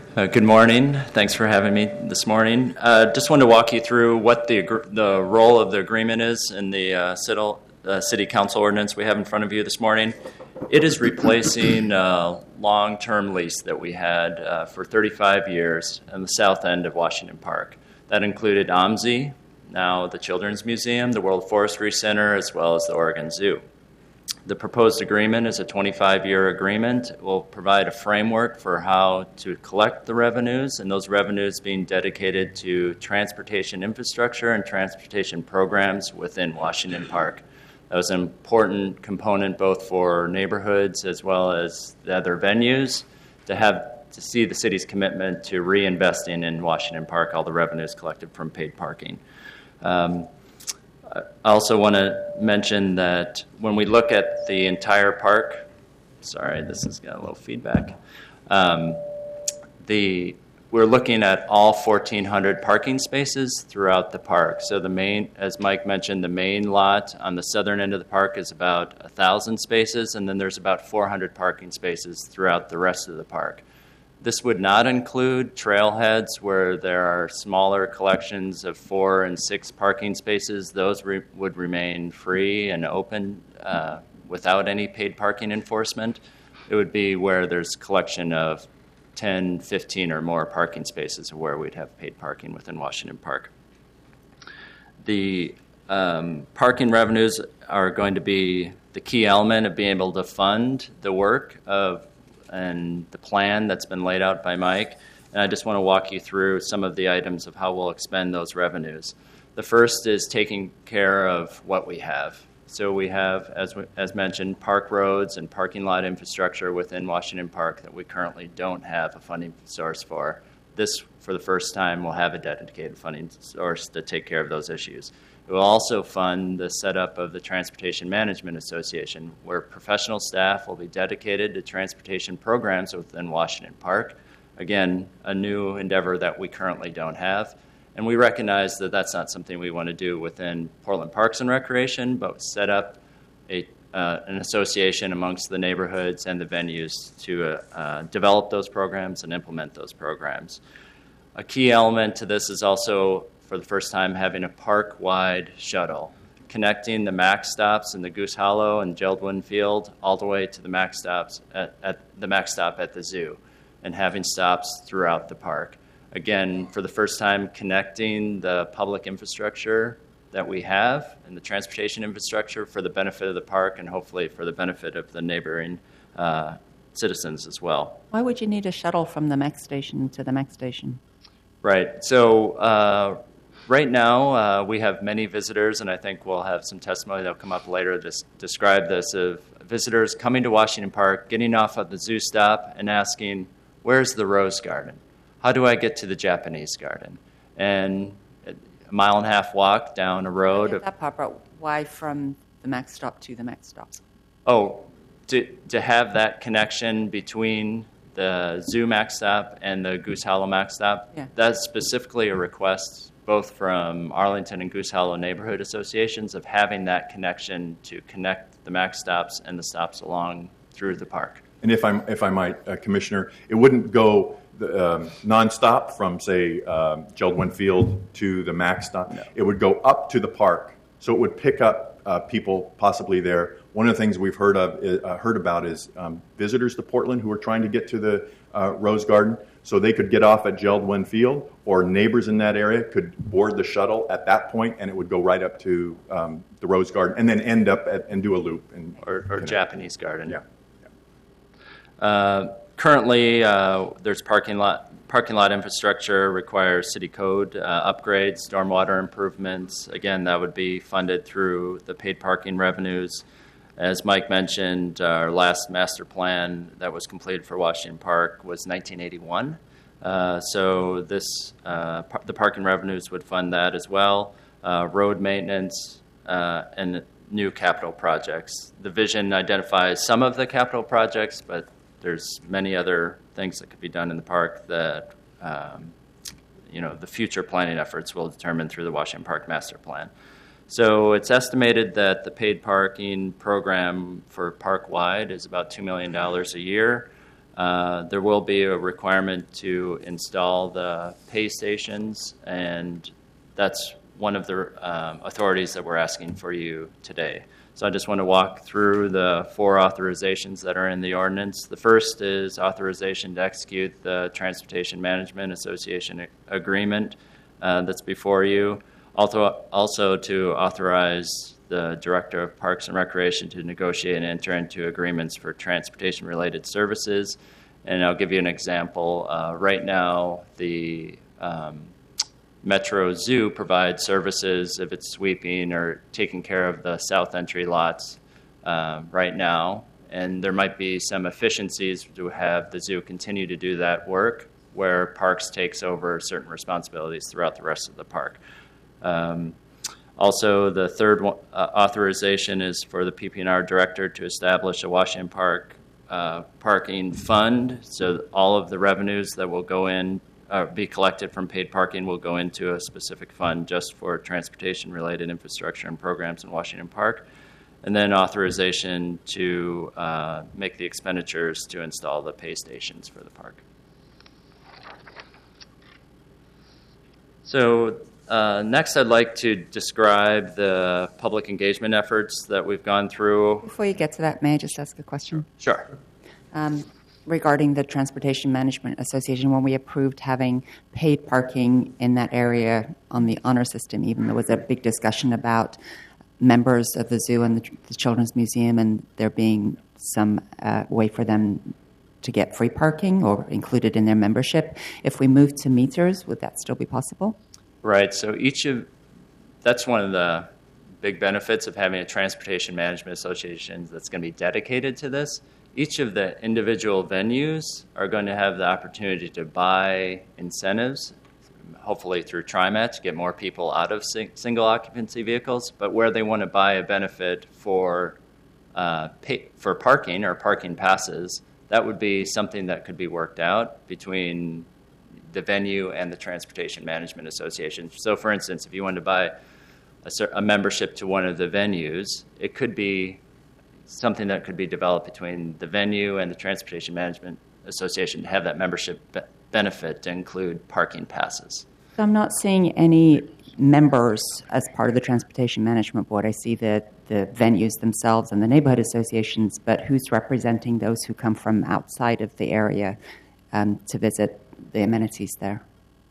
Uh, good morning. Thanks for having me this morning. Uh, just wanted to walk you through what the the role of the agreement is in the uh, city, uh, city council ordinance we have in front of you this morning. It is replacing a long-term lease that we had uh, for thirty-five years on the south end of Washington Park. That included O M S I, now the Children's Museum, the World Forestry Center, as well as the Oregon Zoo. The proposed agreement is a twenty-five-year agreement. It will provide a framework for how to collect the revenues, and those revenues being dedicated to transportation infrastructure and transportation programs within Washington Park. That was an important component both for neighborhoods as well as the other venues to have to see the city's commitment to reinvesting in Washington Park all the revenues collected from paid parking. Um, I also want to mention that when we look at the entire park, sorry, this has got a little feedback. Um, the we're looking at all fourteen hundred parking spaces throughout the park. So the main, as Mike mentioned, the main lot on the southern end of the park is about one thousand spaces, and then there's about four hundred parking spaces throughout the rest of the park. This would not include trailheads where there are smaller collections of four and six parking spaces. Those re- would remain free and open uh, without any paid parking enforcement. It would be where there's collection of ten, fifteen or more parking spaces where we'd have paid parking within Washington Park. The um, parking revenues are going to be the key element of being able to fund the work of and the plan that's been laid out by Mike. And I just want to walk you through some of the items of how we'll expend those revenues. The first is taking care of what we have. So we have, as as mentioned, park roads and parking lot infrastructure within Washington Park that we currently don't have a funding source for. This, for the first time, will have a dedicated funding source to take care of those issues. It will also fund the setup of the Transportation Management Association, where professional staff will be dedicated to transportation programs within Washington Park. Again, a new endeavor that we currently don't have. And we recognize that that's not something we want to do within Portland Parks and Recreation, but set up a, uh, an association amongst the neighborhoods and the venues to uh, uh, develop those programs and implement those programs. A key element to this is also, for the first time, having a park-wide shuttle, connecting the Max stops in the Goose Hollow and Geldwin Field all the way to the Max stops at, at the Max stop at the zoo, and having stops throughout the park. Again, for the first time, connecting the public infrastructure that we have and the transportation infrastructure for the benefit of the park and hopefully for the benefit of the neighboring uh, citizens as well. Why would you need a shuttle from the Mex station to the Mex station? Right. So uh, right now uh, we have many visitors, and I think we'll have some testimony that will come up later to describe this, of visitors coming to Washington Park, getting off at the zoo stop and asking, where's the Rose Garden? How do I get to the Japanese Garden? And a mile and a half walk down a road. I get that part, but why from the Max stop to the Max stop? Oh, to to have that connection between the Zoo Max stop and the Goose Hollow Max stop. Yeah. That's specifically a request both from Arlington and Goose Hollow neighborhood associations of having that connection to connect the Max stops and the stops along through the park. And if, I'm, if I might, uh, Commissioner, it wouldn't go the, um, nonstop from, say, um, Geldwin Field to the Max stop. No. It would go up to the park, so it would pick up uh, people possibly there. One of the things we've heard of, is, uh, heard about is um, visitors to Portland who are trying to get to the uh, Rose Garden, so they could get off at Geldwin Field, or neighbors in that area could board the shuttle at that point, and it would go right up to um, the Rose Garden, and then end up at, and do a loop. And, or or Japanese Garden. Yeah. Uh, currently, uh, there's parking lot parking lot infrastructure requires city code uh, upgrades, stormwater improvements. Again, that would be funded through the paid parking revenues. As Mike mentioned, our last master plan that was completed for Washington Park was nineteen eighty-one. Uh, so this uh, par- the parking revenues would fund that as well. Uh, road maintenance uh, and new capital projects. The vision identifies some of the capital projects, but there's many other things that could be done in the park that, um, you know, the future planning efforts will determine through the Washington Park Master Plan. So it's estimated that the paid parking program for park-wide is about two million dollars a year. Uh, there will be a requirement to install the pay stations, and that's one of the um, authorities that we're asking for you today. So I just want to walk through the four authorizations that are in the ordinance. The first is authorization to execute the Transportation Management Association agreement uh, that's before you. Also, also to authorize the Director of Parks and Recreation to negotiate and enter into agreements for transportation-related services. And I'll give you an example. Uh, right now, the um, Metro Zoo provides services if it's sweeping or taking care of the south entry lots uh, right now. And there might be some efficiencies to have the zoo continue to do that work where Parks takes over certain responsibilities throughout the rest of the park. Um, also, the third one, uh, authorization is for the P P and R director to establish a Washington Park uh, parking fund. So all of the revenues that will go in, uh, be collected from paid parking will go into a specific fund just for transportation-related infrastructure and programs in Washington Park. And then authorization to uh, make the expenditures to install the pay stations for the park. So uh, next I'd like to describe the public engagement efforts that we've gone through. Before you get to that, may I just ask a question? Sure. Um, regarding the Transportation Management Association, when we approved having paid parking in that area on the honor system, even there was a big discussion about members of the zoo and the, the Children's Museum and there being some uh, way for them to get free parking or included in their membership. If we move to meters, would that still be possible? Right. So each of that's one of the big benefits of having a transportation management association that's going to be dedicated to this. Each of the individual venues are going to have the opportunity to buy incentives, hopefully through TriMet, to get more people out of sing- single occupancy vehicles. But where they want to buy a benefit for uh, pay, for parking or parking passes, that would be something that could be worked out between the venue and the Transportation Management Association. So, for instance, if you wanted to buy a, a membership to one of the venues, it could be something that could be developed between the venue and the Transportation Management Association to have that membership be- benefit to include parking passes. So I'm not seeing any members as part of the Transportation Management Board. I see the, the venues themselves and the neighborhood associations, but who's representing those who come from outside of the area um, to visit the amenities there?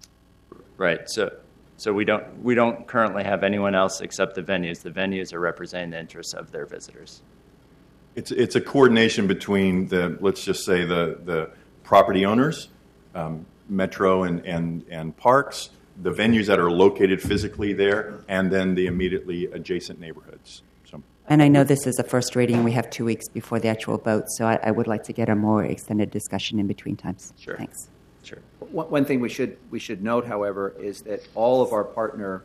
Right. So so we don't we don't currently have anyone else except the venues. The venues are representing the interests of their visitors. It's it's a coordination between the, let's just say, the the property owners, um, Metro and, and, and Parks, the venues that are located physically there, and then the immediately adjacent neighborhoods. So. And I know this is a first reading. We have two weeks before the actual vote, so I, I would like to get a more extended discussion in between times. Sure. Thanks. Sure. One, one thing we should we should note, however, is that all of our partner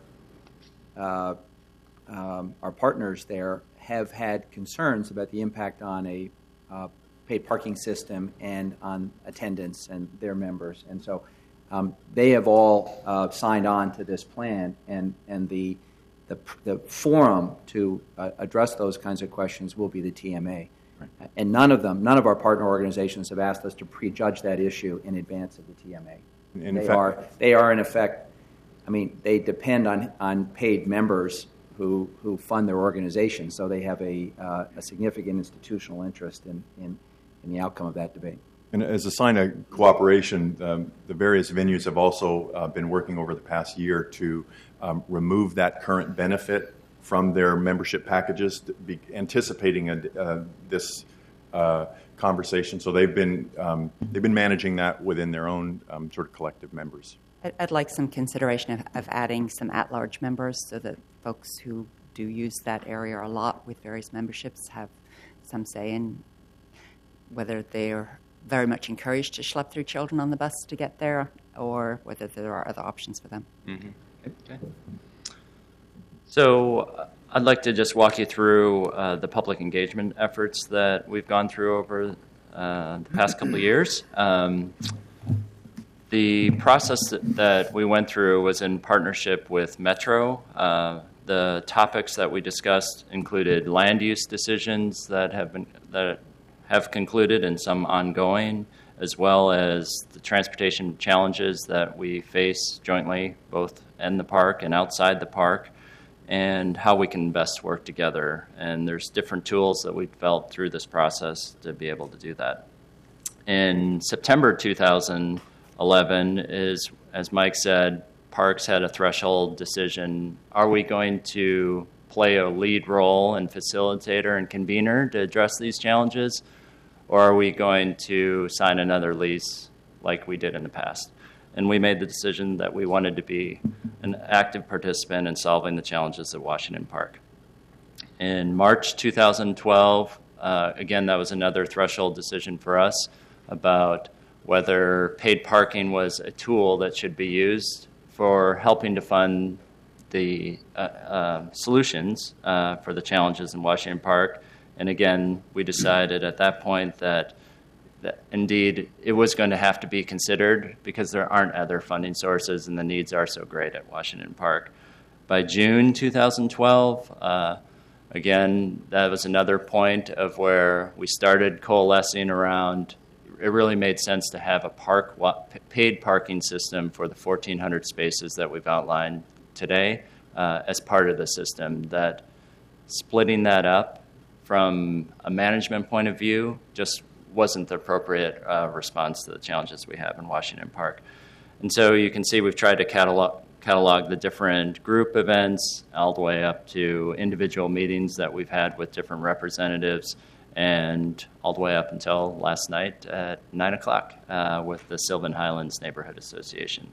uh, um, our partners there have had concerns about the impact on a uh, paid parking system and on attendance and their members, and so um, they have all uh, signed on to this plan, and and the the, the forum to uh, address those kinds of questions will be the T M A. Right. And none of them, none of our partner organizations have asked us to prejudge that issue in advance of the T M A. In they fact, are, they are in effect, I mean, they depend on, on paid members who who fund their organization, so they have a uh, a significant institutional interest in, in in the outcome of that debate. And as a sign of cooperation, um, the various venues have also uh, been working over the past year to um, remove that current benefit from their membership packages, be anticipating a, uh, this uh, conversation. So they've been um, they've been managing that within their own um, sort of collective members. I'd, I'd like some consideration of, of adding some at-large members so that folks who do use that area a lot with various memberships have some say in whether they're very much encouraged to schlep through children on the bus to get there or whether there are other options for them. Mm-hmm. Okay. So uh, I'd like to just walk you through uh, the public engagement efforts that we've gone through over uh, the past couple of years. Um, the process that, that we went through was in partnership with Metro. Uh, the topics that we discussed included land use decisions that have been that have concluded and some ongoing, as well as the transportation challenges that we face jointly, both in the park and outside the park, and how we can best work together. And there's different tools that we've developed through this process to be able to do that. In September two thousand eleven is, as Mike said, Parks had a threshold decision. Are we going to play a lead role in facilitator and convener to address these challenges, or are we going to sign another lease like we did in the past? And we made the decision that we wanted to be an active participant in solving the challenges at Washington Park. In March two thousand twelve, uh, again, that was another threshold decision for us about whether paid parking was a tool that should be used for helping to fund the uh, uh, solutions uh, for the challenges in Washington Park. And again, we decided at that point that that indeed it was going to have to be considered because there aren't other funding sources and the needs are so great at Washington Park. By June two thousand twelve, uh, again, that was another point of where we started coalescing around. It really made sense to have a park paid parking system for the fourteen hundred spaces that we've outlined today uh, as part of the system. That splitting that up from a management point of view just wasn't the appropriate uh, response to the challenges we have in Washington Park. And so you can see we've tried to catalog, catalog the different group events all the way up to individual meetings that we've had with different representatives, and all the way up until last night at nine o'clock uh, with the Sylvan Highlands Neighborhood Association.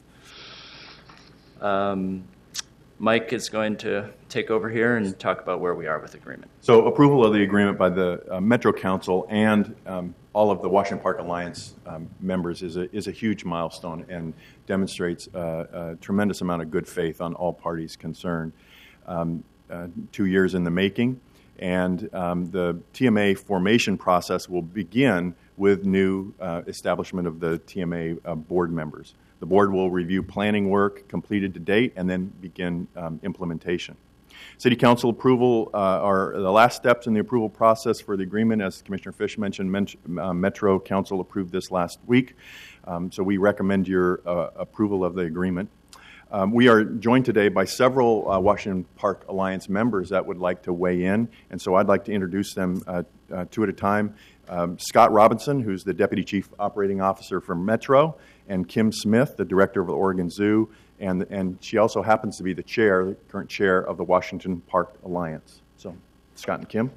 Um, Mike is going to take over here and talk about where we are with the agreement. So approval of the agreement by the uh, Metro Council and um, all of the Washington Park Alliance um, members is a, is a huge milestone and demonstrates uh, a tremendous amount of good faith on all parties concerned. Um, uh, two years in the making, and um, the T M A formation process will begin with new uh, establishment of the T M A uh, board members. The board will review planning work completed to date and then begin um, implementation. City Council approval uh, are the last steps in the approval process for the agreement. As Commissioner Fish mentioned, Men- uh, Metro Council approved this last week. Um, so we recommend your uh, approval of the agreement. Um, we are joined today by several uh, Washington Park Alliance members that would like to weigh in, and so I'd like to introduce them uh, uh, two at a time. Um, Scott Robinson, who's the Deputy Chief Operating Officer for Metro, and Kim Smith, the Director of the Oregon Zoo, and, and she also happens to be the chair, the current chair of the Washington Park Alliance. So, Scott and Kim.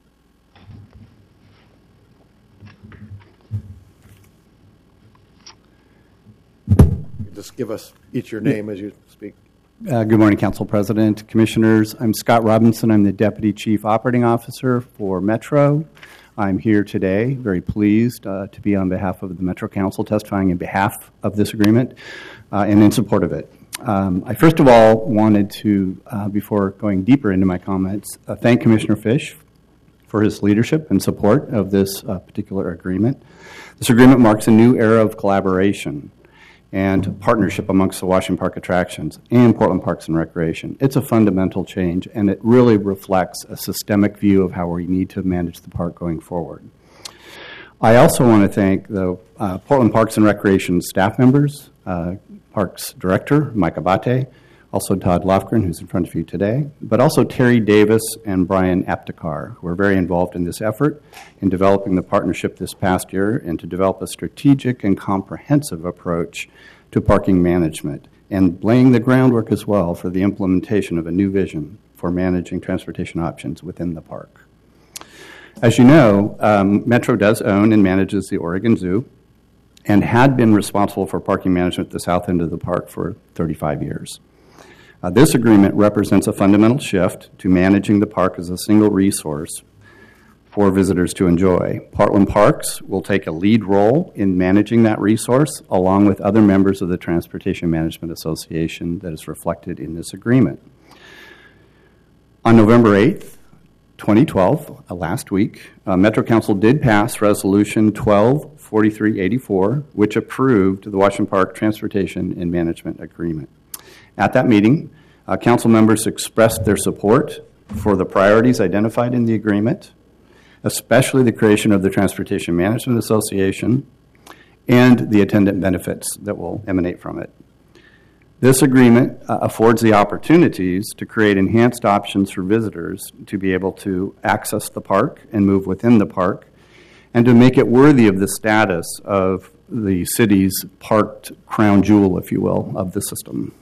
Just give us each your name as you speak. Uh, good morning, Council President, Commissioners. I'm Scott Robinson. I'm the Deputy Chief Operating Officer for Metro. I'm here today, very pleased uh, to be on behalf of the Metro Council, testifying in behalf of this agreement uh, and in support of it. Um, I first of all wanted to, uh, before going deeper into my comments, uh, thank Commissioner Fish for his leadership and support of this uh, particular agreement. This agreement marks a new era of collaboration and partnership amongst the Washington Park attractions and Portland Parks and Recreation. It's a fundamental change, and it really reflects a systemic view of how we need to manage the park going forward. I also want to thank the uh, Portland Parks and Recreation staff members, uh, Parks Director Mike Abate, also Todd Lofgren, who's in front of you today, but also Terry Davis and Brian Aptekar, who are very involved in this effort in developing the partnership this past year and to develop a strategic and comprehensive approach to parking management and laying the groundwork as well for the implementation of a new vision for managing transportation options within the park. As you know, um, Metro does own and manages the Oregon Zoo and had been responsible for parking management at the south end of the park for thirty-five years. Uh, this agreement represents a fundamental shift to managing the park as a single resource for visitors to enjoy. Portland Parks will take a lead role in managing that resource, along with other members of the Transportation Management Association that is reflected in this agreement. On November eighth, twenty twelve, uh, last week, uh, Metro Council did pass Resolution twelve forty-three eighty-four, which approved the Washington Park Transportation and Management Agreement. At that meeting, uh, council members expressed their support for the priorities identified in the agreement, especially the creation of the Transportation Management Association and the attendant benefits that will emanate from it. This agreement uh, affords the opportunities to create enhanced options for visitors to be able to access the park and move within the park, and to make it worthy of the status of the city's parked crown jewel, if you will, of the system.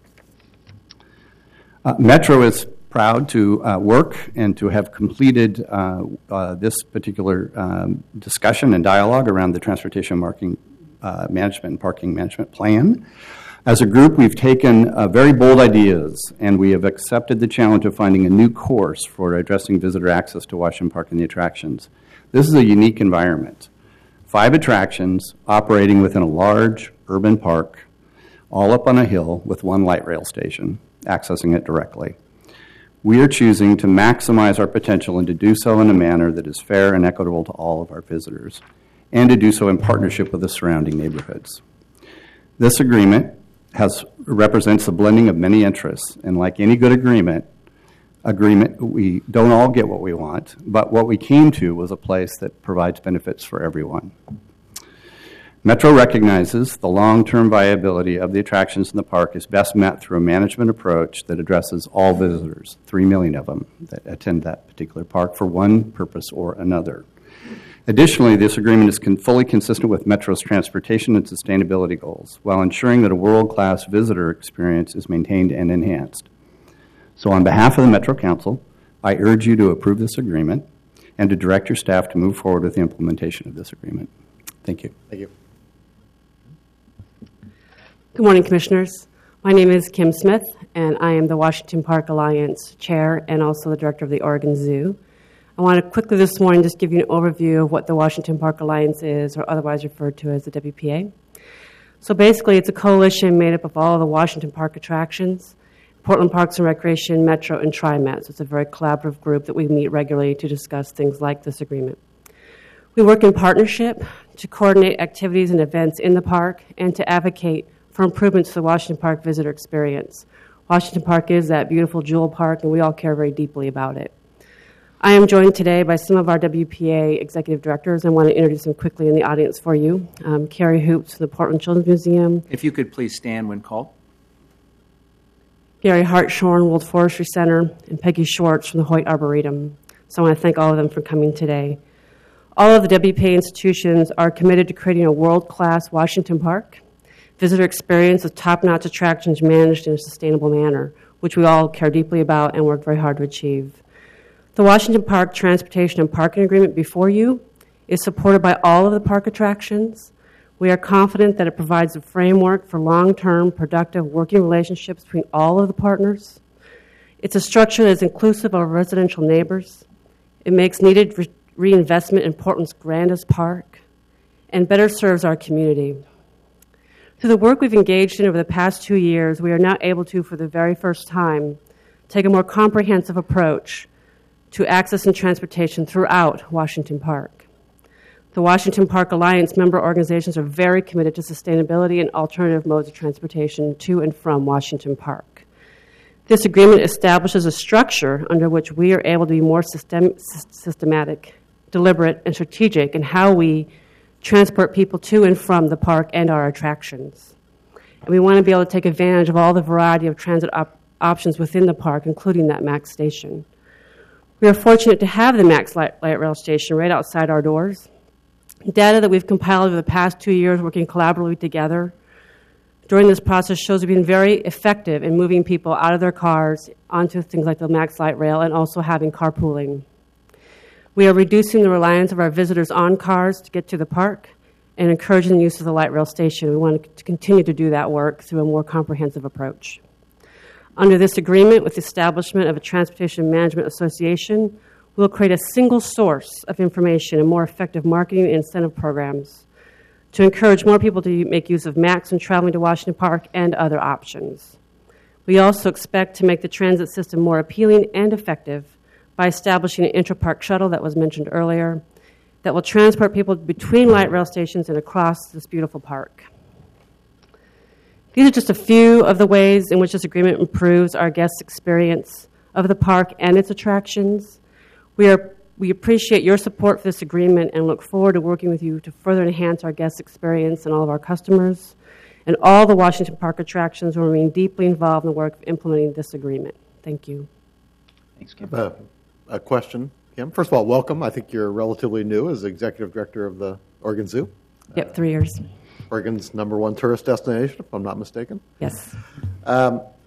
Uh, Metro is proud to uh, work and to have completed uh, uh, this particular um, discussion and dialogue around the transportation marking, uh, management and parking management plan. As a group, we've taken uh, very bold ideas, and we have accepted the challenge of finding a new course for addressing visitor access to Washington Park and the attractions. This is a unique environment. Five attractions operating within a large urban park, all up on a hill with one light rail station, accessing it directly. We are choosing to maximize our potential and to do so in a manner that is fair and equitable to all of our visitors, and to do so in partnership with the surrounding neighborhoods. This agreement has represents the blending of many interests, and like any good agreement, agreement we don't all get what we want, but what we came to was a place that provides benefits for everyone. Metro recognizes the long-term viability of the attractions in the park is best met through a management approach that addresses all visitors, three million of them that attend that particular park for one purpose or another. Additionally, this agreement is con- fully consistent with Metro's transportation and sustainability goals, while ensuring that a world-class visitor experience is maintained and enhanced. So on behalf of the Metro Council, I urge you to approve this agreement and to direct your staff to move forward with the implementation of this agreement. Thank you. Thank you. Good morning, Commissioners. My name is Kim Smith, and I am the Washington Park Alliance Chair and also the Director of the Oregon Zoo. I want to quickly this morning just give you an overview of what the Washington Park Alliance is, or otherwise referred to as the W P A. So basically, it's a coalition made up of all the Washington Park attractions, Portland Parks and Recreation, Metro, and TriMet. So it's a very collaborative group that we meet regularly to discuss things like this agreement. We work in partnership to coordinate activities and events in the park and to advocate for improvements to the Washington Park visitor experience. Washington Park is that beautiful jewel park, and we all care very deeply about it. I am joined today by some of our W P A executive directors. I want to introduce them quickly in the audience for you. Um, Carrie Hoops from the Portland Children's Museum. If you could please stand when called. Gary Hartshorn, World Forestry Center, and Peggy Schwartz from the Hoyt Arboretum. So I want to thank all of them for coming today. All of the W P A institutions are committed to creating a world-class Washington Park visitor experience with top-notch attractions managed in a sustainable manner, which we all care deeply about and work very hard to achieve. The Washington Park Transportation and Parking Agreement before you is supported by all of the park attractions. We are confident that it provides a framework for long-term, productive working relationships between all of the partners. It's a structure that is inclusive of residential neighbors. It makes needed re- reinvestment in Portland's grandest park and better serves our community. Through the work we've engaged in over the past two years, we are now able to, for the very first time, take a more comprehensive approach to access and transportation throughout Washington Park. The Washington Park Alliance member organizations are very committed to sustainability and alternative modes of transportation to and from Washington Park. This agreement establishes a structure under which we are able to be more system, systematic, deliberate, and strategic in how we transport people to and from the park and our attractions. And we want to be able to take advantage of all the variety of transit op- options within the park, including that MAX station. We are fortunate to have the MAX light, light rail station right outside our doors. Data that we've compiled over the past two years working collaboratively together during this process shows we've been very effective in moving people out of their cars onto things like the MAX light rail and also having carpooling. We are reducing the reliance of our visitors on cars to get to the park and encouraging the use of the light rail station. We want to continue to do that work through a more comprehensive approach. Under this agreement with the establishment of a Transportation Management Association, we'll create a single source of information and more effective marketing and incentive programs to encourage more people to make use of MAX when traveling to Washington Park and other options. We also expect to make the transit system more appealing and effective by establishing an intra-park shuttle that was mentioned earlier that will transport people between light rail stations and across this beautiful park. These are just a few of the ways in which this agreement improves our guests' experience of the park and its attractions. We are We appreciate your support for this agreement and look forward to working with you to further enhance our guest experience and all of our customers. And all the Washington Park attractions will remain deeply involved in the work of implementing this agreement. Thank you. Thanks, Kim. Uh, a question, Kim. First of all, welcome. I think you're relatively new as executive director of the Oregon Zoo. Yep, three years. Oregon's number one tourist destination, if I'm not mistaken. Yes. Um,